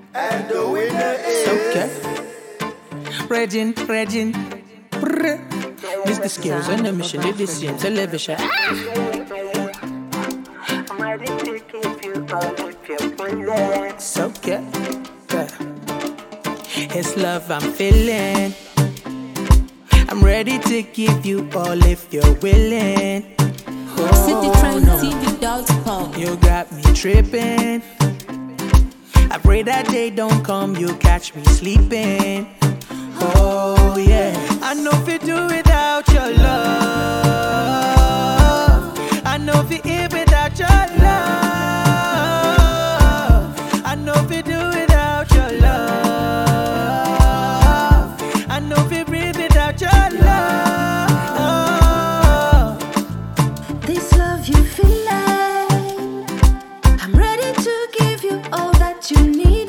And the winner is okay. Regin. This the skills on the mission, did this in television. I'm ready to give you all of your bullets. It's okay. Yeah. It's love I'm feeling. I'm ready to give you all if you're willing. CityTrendTV.com. You got me tripping. I pray that day don't come, you catch me sleeping. Oh yeah, I know if you do without your love. I know if you eat without your love. I know if you do without your love. I know if you breathe without your love. This love you feel like I'm ready to give you all that you needed.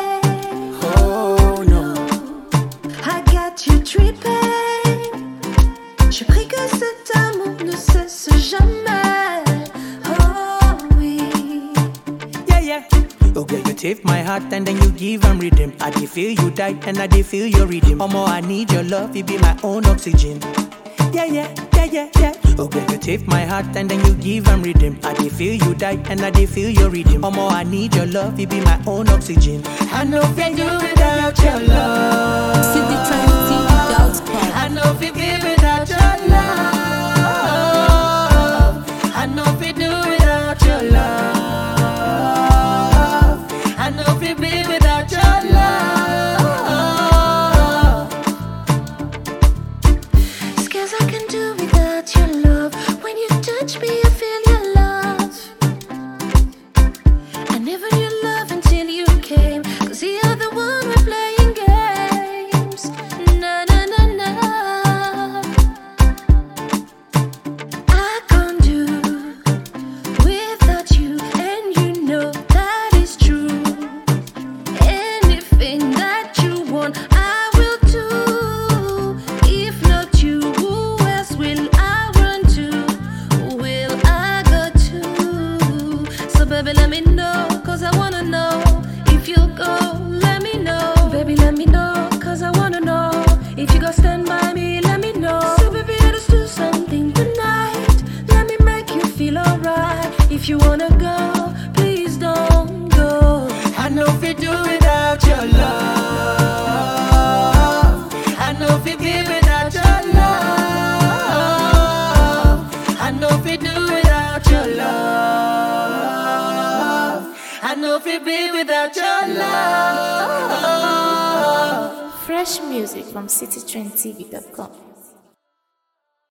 Oh no, I got you tripping. Je prie que cet amour ne cesse jamais. Oh oui. yeah. Okay, you take my heart and then you give and rhythm. I dey feel you die and I dey feel your rhythm. Omo, I need your love, you be my own oxygen. Yeah. Okay, you take my heart and then you give and rhythm. I dey feel you die and I dey feel your rhythm. Omo, I need your love, you be my own oxygen. I know if you do without your love. CityTrendTV.com. I know if you give without your love. I know if you do without your love. I know if you be without your love. Scares I can do without your love. When you touch me, I feel your love. I never knew love until you came. 'Cause you're the one we're playing games. Na. I can't do without you, and you know that is true. Anything that you want, I will do. If not you, who else will I run to? Will I go to? So baby, let me know, 'cause I wanna know. If you go, let me know. Baby, let me know, 'cause I wanna know. If you go stand by me, let me know. So baby, let's do something tonight. Let me make you feel alright. If you wanna go, please don't go. I know if you do without your love. I know if you give without your love. I know if you do without your love. I know if you be without your love. Fresh music from CityTrendTV.com.